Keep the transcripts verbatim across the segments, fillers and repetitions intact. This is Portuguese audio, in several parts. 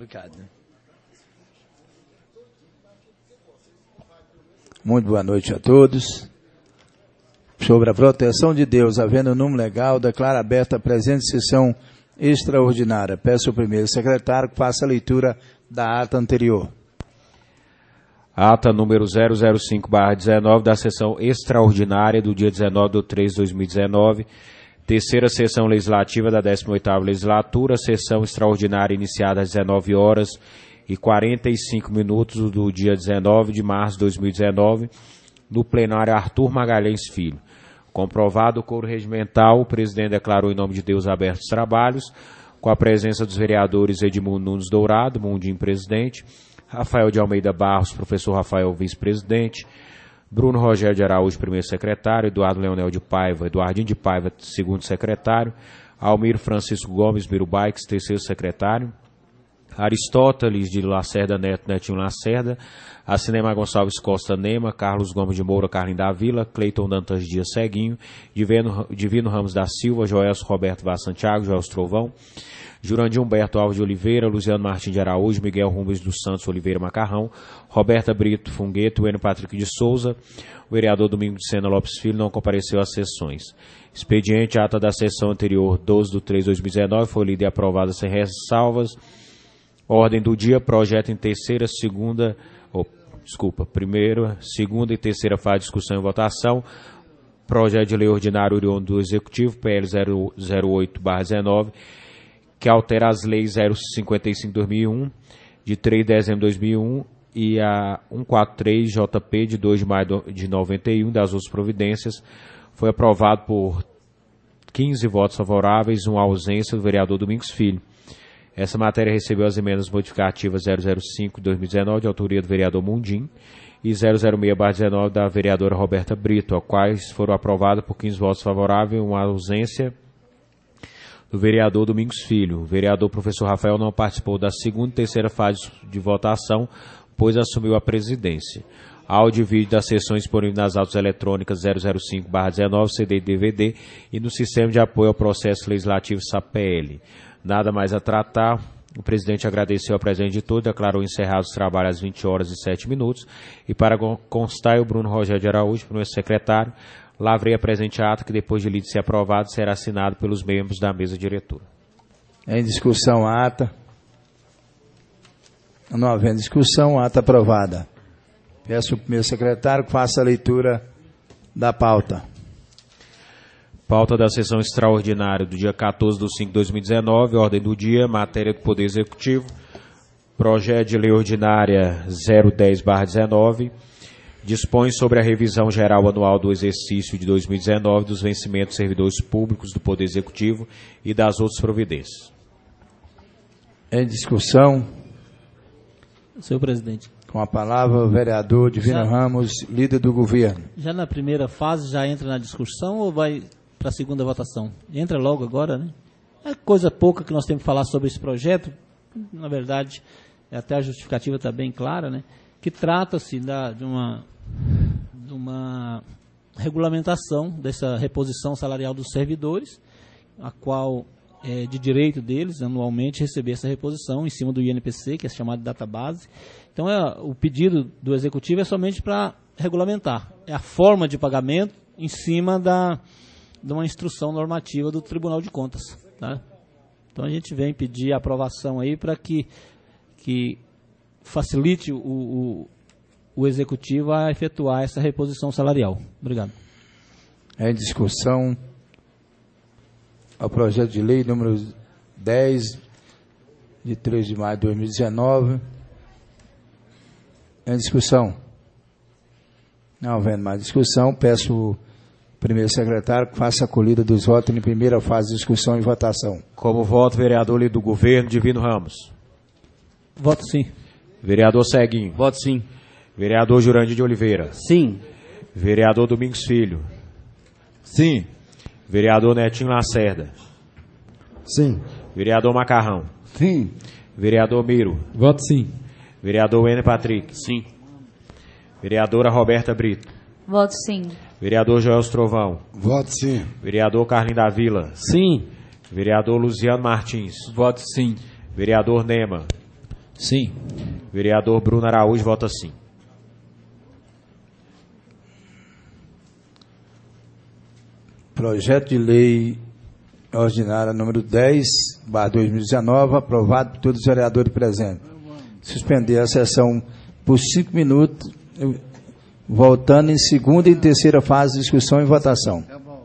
complicado, né? Muito boa noite a todos. Sobre a proteção de Deus, havendo número legal, declaro aberta a presente sessão extraordinária. Peço ao primeiro secretário que faça a leitura da ata anterior. Ata número zero zero cinco barra dezenove da sessão extraordinária do dia dezenove de três de dois mil e dezenove, terceira sessão legislativa da décima oitava legislatura, sessão extraordinária iniciada às dezenove horas e quarenta e cinco minutos do dia dezenove de março de dois mil e dezenove, no plenário Arthur Magalhães Filho. Comprovado o coro regimental, o presidente declarou em nome de Deus abertos os trabalhos, com a presença dos vereadores Edmundo Nunes Dourado, Mundim presidente, Rafael de Almeida Barros, professor Rafael vice-presidente, Bruno Rogério de Araújo, primeiro secretário, Eduardo Leonel de Paiva, Eduardinho de Paiva, segundo secretário, Almiro Francisco Gomes Birubaix, terceiro secretário, Aristóteles de Lacerda Neto, Netinho Lacerda, Acinema Gonçalves Costa Nema, Carlos Gomes de Moura, Carlinhos da Vila, Cleiton Dantas Dias Ceguinho, Divino, Divino Ramos da Silva, Joelso Roberto Vaz Santiago, Joelso Trovão, Jurandir Humberto Alves de Oliveira, Luciano Martins de Araújo, Miguel Rubens dos Santos Oliveira Macarrão, Roberta Brito Fungueto, Enio Patrick de Souza, o vereador Domingo de Sena Lopes Filho não compareceu às sessões. Expediente, ata da sessão anterior, doze de três de dois mil e dezenove, foi lida e aprovada sem ressalvas. Ordem do dia, projeto em terceira, segunda, oh, desculpa, primeira, segunda e terceira fase de discussão e votação. Projeto de lei ordinário oriundo do Executivo, P L zero zero oito barra dezenove, que altera as leis zero cinquenta e cinco barra dois mil e um, de três de dezembro de dois mil e um, e a cento e quarenta e três J P de dois de maio de noventa e um, das outras providências. Foi aprovado por quinze votos favoráveis, uma ausência do vereador Domingos Filho. Essa matéria recebeu as emendas modificativas zero zero cinco barra dois mil e dezenove, de autoria do vereador Mundim, e zero zero seis barra dezenove, da vereadora Roberta Brito, a quais foram aprovadas por quinze votos favoráveis, uma ausência do vereador Domingos Filho. O vereador professor Rafael não participou da segunda e terceira fase de votação, pois assumiu a presidência. Áudio e vídeo das sessões disponíveis nas autos eletrônicas zero zero cinco barra dezenove, C D e D V D e no Sistema de Apoio ao Processo Legislativo S A P L. Nada mais a tratar. O presidente agradeceu a presença de todos, declarou encerrados os trabalhos às vinte horas e sete minutos. E para constar, o Bruno Rogério de Araújo, primeiro secretário, lavrei a presente ata que, depois de lido e ser aprovado, será assinado pelos membros da mesa diretora. Em discussão a ata. Não havendo discussão, a ata aprovada. Peço ao primeiro secretário que faça a leitura da pauta. Pauta da sessão extraordinária do dia quatorze de cinco de dois mil e dezenove, ordem do dia, matéria do Poder Executivo, projeto de lei ordinária zero dez barra dezenove, dispõe sobre a revisão geral anual do exercício de dois mil e dezenove dos vencimentos de servidores públicos do Poder Executivo e das outras providências. Em discussão. Senhor presidente. Com a palavra o vereador Divino já, Ramos, líder do governo. Já na primeira fase já entra na discussão ou vai para a segunda votação? Entra logo agora, né? É coisa pouca que nós temos que falar sobre esse projeto. Na verdade, até a justificativa está bem clara, né? Que trata-se da, de, uma, de uma regulamentação dessa reposição salarial dos servidores, a qual é de direito deles, anualmente, receber essa reposição em cima do I N P C, que é chamado de database. Então, é, o pedido do Executivo é somente para regulamentar. É a forma de pagamento em cima da, de uma instrução normativa do Tribunal de Contas. Tá? Então, a gente vem pedir a aprovação aí para que, que facilite o, o, o Executivo a efetuar essa reposição salarial. Obrigado. Em discussão ao projeto de lei número dez, de três de maio de dois mil e dezenove. Em discussão. Não havendo mais discussão, peço o primeiro secretário que faça a acolhida dos votos em primeira fase de discussão e votação. Como voto, vereador líder do governo, Divino Ramos. Voto sim. Vereador Ceguinho. Voto sim. Vereador Jurandir de Oliveira. Sim. Vereador Domingos Filho. Sim. Vereador Netinho Lacerda. Sim. Vereador Macarrão. Sim. Vereador Miro. Voto sim. Vereador Enio Patrick. Sim. Vereadora Roberta Brito. Voto sim. Vereador Joel Trovão. Voto sim. Vereador Carlinhos da Vila. Sim. Vereador Luciano Martins. Voto sim. Vereador Nema. Sim. Vereador Bruno Araújo vota sim. Projeto de lei ordinária número dez, barra dois mil e dezenove, aprovado por todos os vereadores presentes. Suspender a sessão por cinco minutos, voltando em segunda e terceira fase de discussão e votação.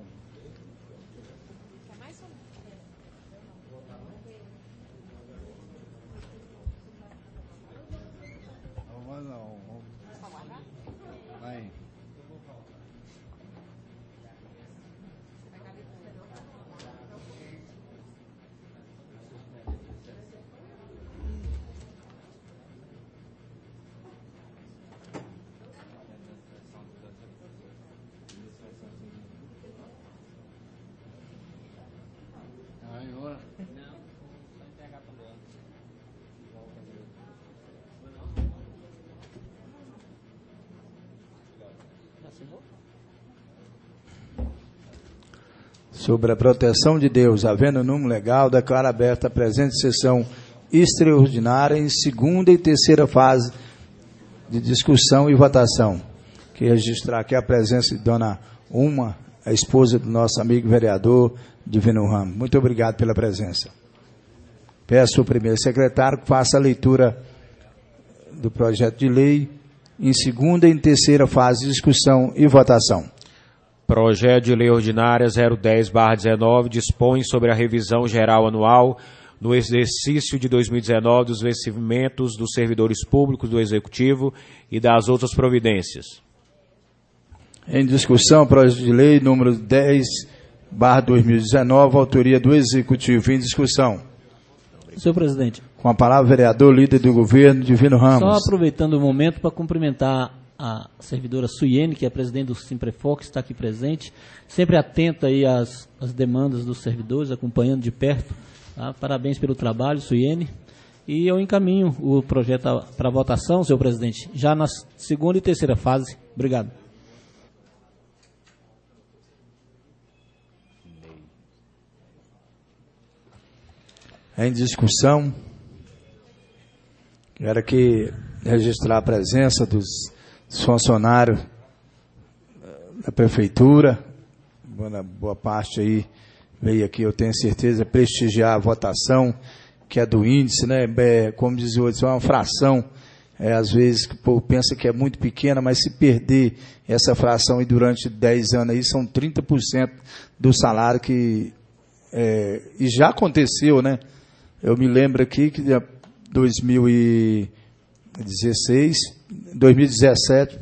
Sobre a proteção de Deus, havendo número legal, declara aberta a presente sessão extraordinária em segunda e terceira fase de discussão e votação. Queria registrar aqui a presença de Dona Uma, a esposa do nosso amigo vereador Divino Ramos. Muito obrigado pela presença. Peço ao primeiro secretário que faça a leitura do projeto de lei em segunda e terceira fase de discussão e votação. Projeto de Lei Ordinária zero dez barra dezenove dispõe sobre a revisão geral anual no exercício de dois mil e dezenove dos vencimentos dos servidores públicos do Executivo e das outras providências. Em discussão, projeto de lei número dez barra dois mil e dezenove, autoria do Executivo. Em discussão. Senhor presidente. Com a palavra, vereador, líder do governo, Divino Ramos. Só aproveitando o momento para cumprimentar a servidora Suiene, que é a presidente do Simprefor, que está aqui presente, sempre atenta aí às, às demandas dos servidores, acompanhando de perto. Tá? Parabéns pelo trabalho, Suiene. E eu encaminho o projeto para votação, senhor presidente, já na segunda e terceira fase. Obrigado. Em discussão, quero aqui registrar a presença dos funcionários da prefeitura, boa, boa parte aí veio aqui, eu tenho certeza, prestigiar a votação, que é do índice, né? É, como diz o outro, é uma fração, é, às vezes o povo pensa que é muito pequena, mas se perder essa fração e durante dez anos aí, são trinta por cento do salário que, é, e já aconteceu, né? Eu me lembro aqui que em dois mil e dezesseis, dois mil e dezessete,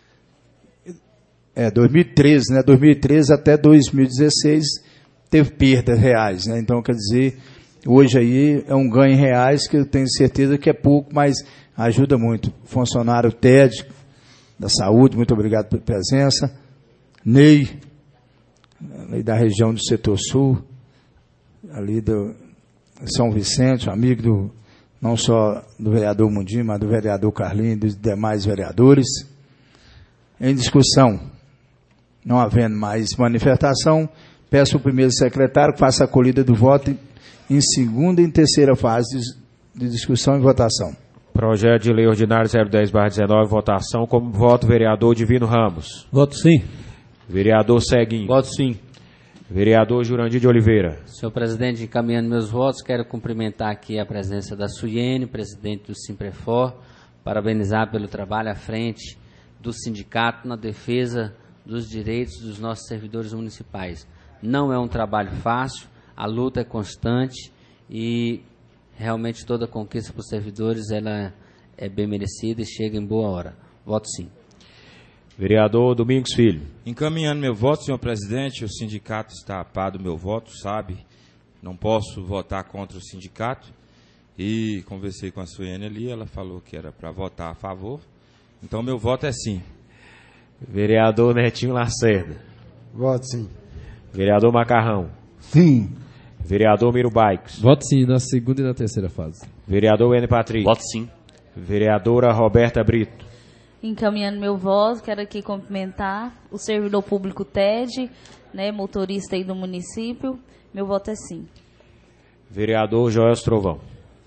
é, dois mil e treze, né? dois mil e treze até dois mil e dezesseis teve perdas reais, né? Então, quer dizer, hoje aí é um ganho em reais que eu tenho certeza que é pouco, mas ajuda muito. Funcionário T E D da saúde, muito obrigado pela presença. Ney, ali da região do setor sul, ali do São Vicente, amigo do, não só do vereador Mundinho, mas do vereador Carlinhos e dos demais vereadores. Em discussão, não havendo mais manifestação, peço ao primeiro secretário que faça a acolhida do voto em segunda e terceira fase de discussão e votação. Projeto de Lei Ordinária zero dez barra dezenove, votação. Como voto, vereador Divino Ramos. Voto sim. Vereador Seguinho. Voto sim. Vereador Jurandir de Oliveira. Senhor presidente, encaminhando meus votos, quero cumprimentar aqui a presença da Suiene, presidente do Simprefor, parabenizar pelo trabalho à frente do sindicato na defesa dos direitos dos nossos servidores municipais. Não é um trabalho fácil, a luta é constante e realmente toda conquista para os servidores ela é bem merecida e chega em boa hora. Voto sim. Vereador Domingos Filho. Encaminhando meu voto, senhor presidente, o sindicato está a par do meu voto, sabe? Não posso votar contra o sindicato. E conversei com a Suiene ali, ela falou que era para votar a favor. Então, meu voto é sim. Vereador Netinho Lacerda. Voto sim. Vereador Macarrão. Sim. Vereador Miro Baicos. Voto sim, na segunda e na terceira fase. Vereador N. Patrício. Voto sim. Vereadora Roberta Brito. Encaminhando meu voto, quero aqui cumprimentar o servidor público T E D, né, motorista aí do município. Meu voto é sim. Vereador Joel Trovão.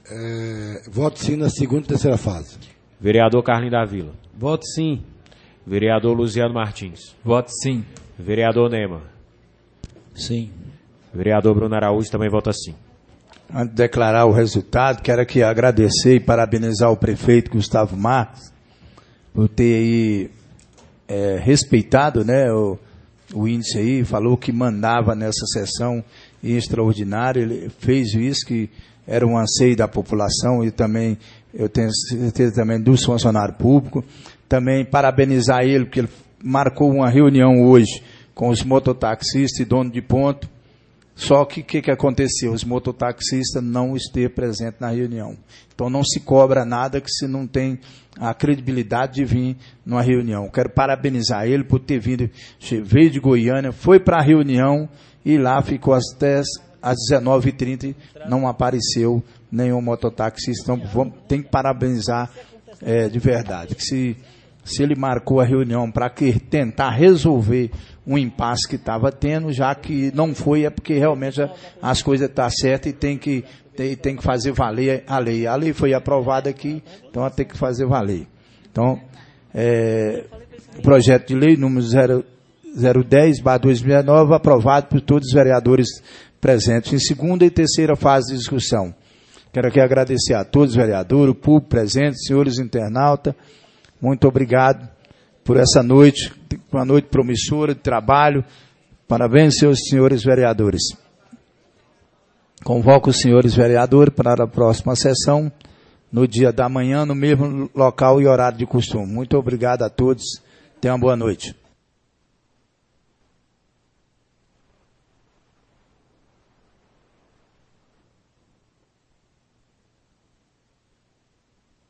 É, voto sim na segunda e terceira fase. Vereador Carlinho da Vila. Voto sim. Vereador Luziano Martins. Voto sim. Vereador Nema. Sim. Vereador Bruno Araújo também vota sim. Antes de declarar o resultado, quero aqui agradecer e parabenizar o prefeito Gustavo Marques por ter aí é, respeitado, né, o, o índice aí, falou que mandava nessa sessão extraordinária, ele fez isso, que era um anseio da população e também, eu tenho certeza também dos funcionários públicos. Também parabenizar ele, porque ele marcou uma reunião hoje com os mototaxistas e dono de ponto. Só que o que, que aconteceu? Os mototaxistas não esteve presente na reunião. Então não se cobra nada que se não tem a credibilidade de vir numa reunião. Quero parabenizar ele por ter vindo, veio de Goiânia, foi para a reunião e lá ficou até às dezenove e trinta, não apareceu nenhum mototaxista. Então vamos, tem que parabenizar é, de verdade. Que se, se ele marcou a reunião para tentar resolver um impasse que estava tendo, já que não foi, é porque realmente as coisas estão certas e tem que, tem, tem que fazer valer a lei. A lei foi aprovada aqui, então ela tem que fazer valer. Então, é, o projeto de lei número zero dez barra dois mil e dezenove, aprovado por todos os vereadores presentes em segunda e terceira fase de discussão. Quero aqui agradecer a todos os vereadores, o público presente, senhores internautas, muito obrigado por essa noite, uma noite promissora de trabalho. Parabéns, seus senhores vereadores. Convoco os senhores vereadores para a próxima sessão, no dia da manhã, no mesmo local e horário de costume. Muito obrigado a todos. Tenham uma boa noite.